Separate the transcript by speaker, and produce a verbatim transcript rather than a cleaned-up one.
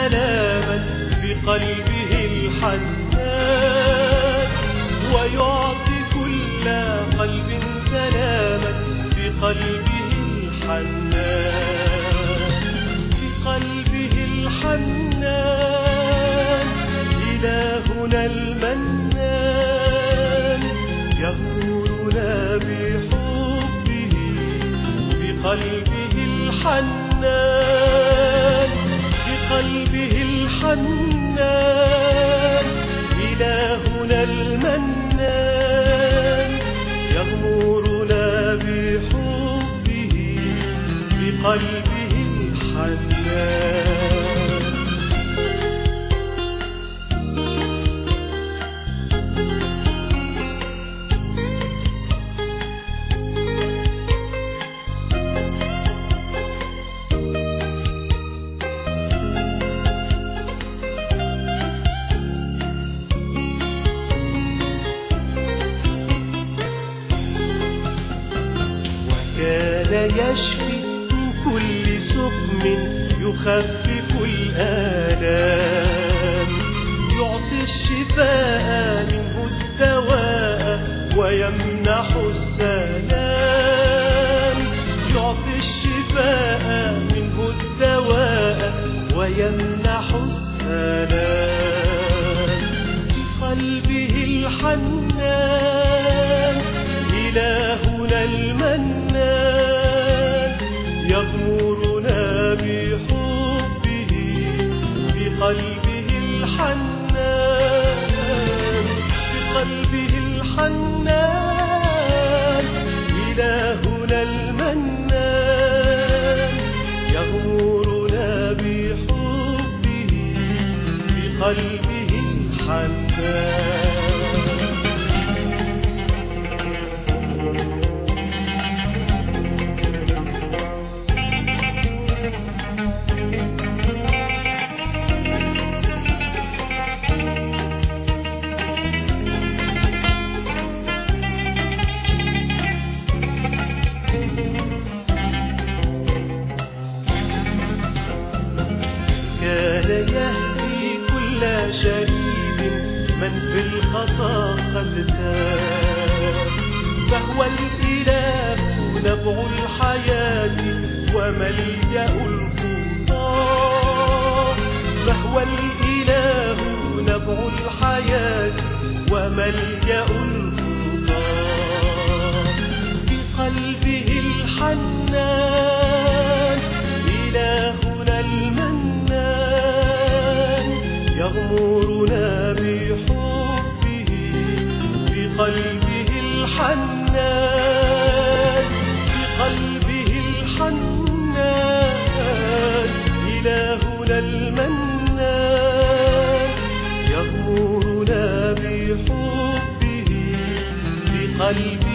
Speaker 1: سلاما بقلبه الحنان، ويعطي كل قلب سلاما بقلبه الحنان، بقلبه الحنان. إلهنا المنان يغمرنا بحبه بقلبه الحنان، بقلبه الحنان. إلهنا المنان يغمرنا بحبه بقلبه الحنان. كان يشفي من كل سقم يخفف الآلام، يعطي الشفاء منه الدواء ويمنح السلام، يعطي الشفاء منه الدواء ويمنح السلام، بقلبه الحنان. إلهنا المنان يغمرنا بحبه بقلبه الحنان، بقلبه الحنان. إلهنا المنان يغمرنا بحبه بقلبه الحنان. كان يهدي كل شريد من في الخطا قد تاب، فهو الإله نبع الحياة وملجأ الخطاة، فهو الإله نبع الحياة وملجأ الخطاة، بقلبه الحنان. إلهنا المنان يغمرنا بحبه بقلبه الحنان، بقلبه الحنان. إلهنا المنان يغمرنا بحبه بقلبه